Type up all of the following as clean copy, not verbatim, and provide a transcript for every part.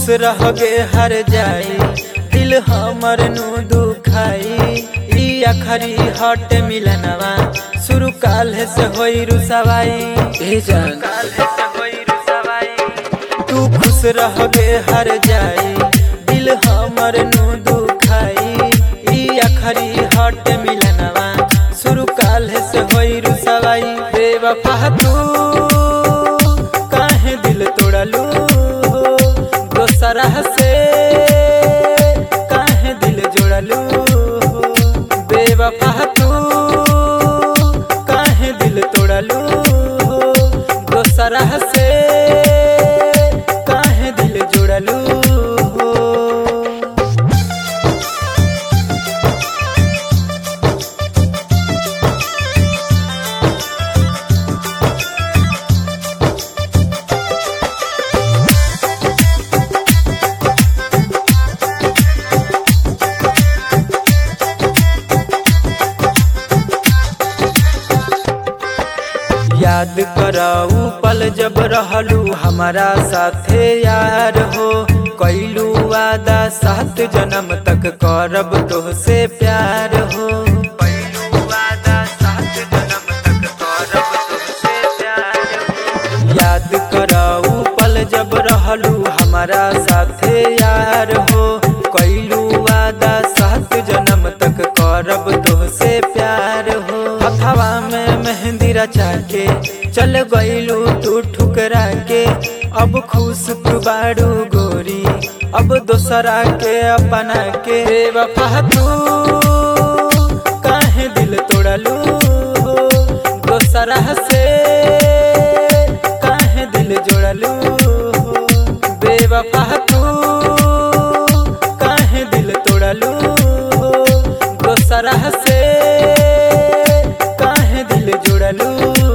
रहोगे हर जाई दिल हमर नु दुखाई ई आखरी हट मिलनवा शुरू काल से होई रुसवाई ए जान काल से होई रुसवाई तू खुश रहोगे हर जाई दिल हमर नु दुखाई ई आखरी हट मिलनवा शुरू काल से होई रुसवाई बेवफा तू काहे दिल तोड़लू दोसरा से काहे दिल जोड़लू बेवफा तू काहे दिल तोड़लू दोसरा से काहे दिल जोड़लू याद कराऊ पल जब रहलू हमारा साथे यार हो कैलू वादा 7 जन्म तक करब तोहसे प्यार हो कैलू वादा 7 जन्म तक करब तोहसे प्यार हो याद कराऊ पल जब रहलू हमारा साथे यार हो कैलू वादा 7 जन्म तक करब तोहसे प्यार हो हथवा में मेहंदी रचा के चल गईलू तू ठुकरा के अब खुश तू बाड़ू गोरी अब दोसरा के अपना के बेवफा तू काहे दिल तोड़लू दोसरा से काहे दिल जोड़लू बेवफा तू काहे दिल तोड़लू दोसरा से काहे दिल जोड़लू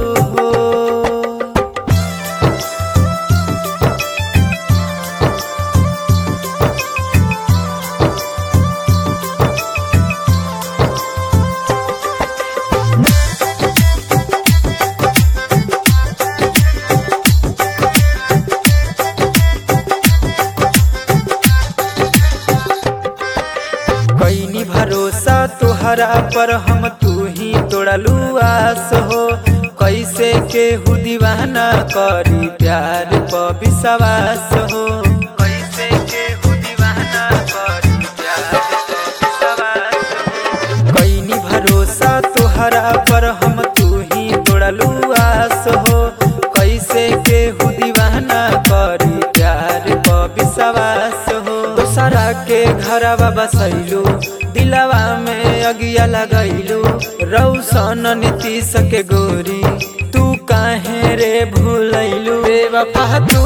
कैनी भरोसा तुहरा पर हम तू ही तोड़लू आस हो कैसे केहू दीवाना करी प्यार पर विश्वास हो कैसे केहू दीवाना करी प्यार पर विश्वास हो कैनी भरोसा तुहरा पर हम तू ही तोड़लू आस हो कैसे केहू दीवाना करी प्यार पर विश्वास हो दोसरा के घरवा बसैलू दिलवा में अगिया लगैलू रौशन नीतीश के गोरी तू काहे रे भूलैलू बेवफा तू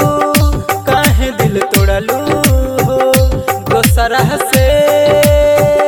काहे दिल तोड़लू दोसरा से